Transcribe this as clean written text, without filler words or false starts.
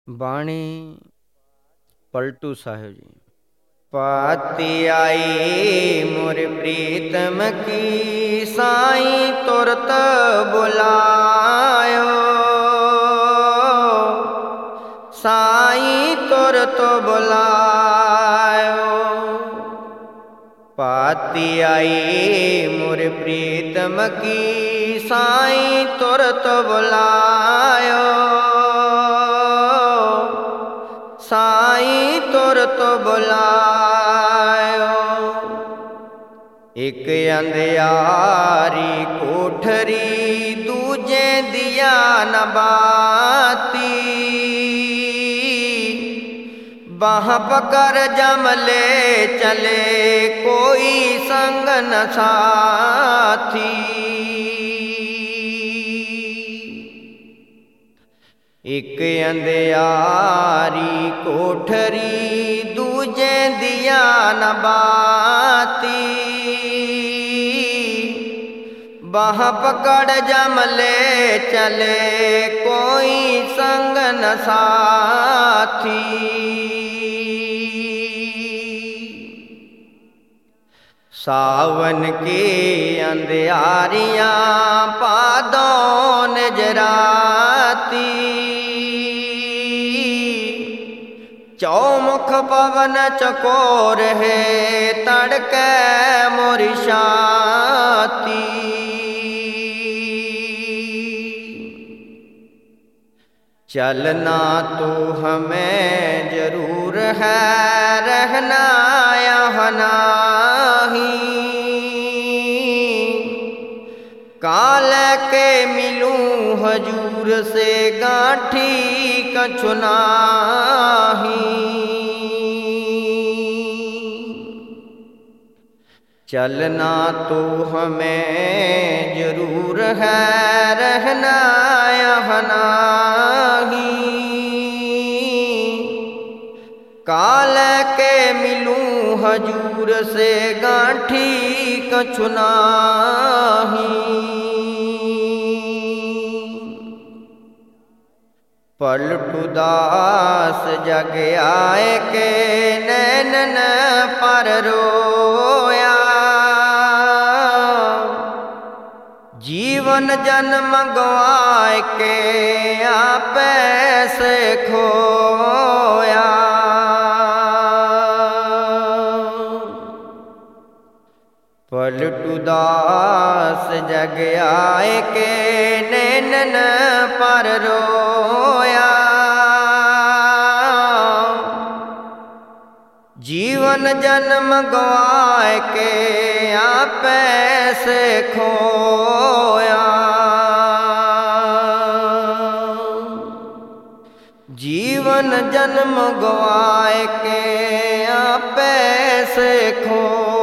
बाणी पलटू साहिब जी। पाती आई मोर प्रीतम की साईं तुरत बुलायो, साईं तुरत बुलायो। पाती आई मोर प्रीतम की साईं तुरत बुलायो, साईं तुरत बुलायो। एक अंधियारी कोठरी दूजे दिया न बाती, बाह पकड़ जमले चले कोई संग न साथी। एक अंधियारी कोठरी दूजे दिया न बाती, बाह पकड़ जमले चले कोई संग न साथी। सावन की अंधियारियां पादों नजराती, चौमुख पवन चकोर है तड़के मोरी छाती। चलना तो हमें जरूर है, रहना यहाँ नहीं। काल के मिलूं हजूर से गांठी कछु नाही। चलना तो हमें जरूर है, रहना यहाँ नहीं। काल के मिलूं हजूर से गांठी कछु नाही। पलटू दास जग आए के नैनन पर रोया, जीवन जन्म गवाए के आपे से खोया। पलटू दास जग आए के नैनन पर रोया, जीवन जन्म गवाए के आपे से खोया। जीवन जन्म गवाए के आपे से खोया।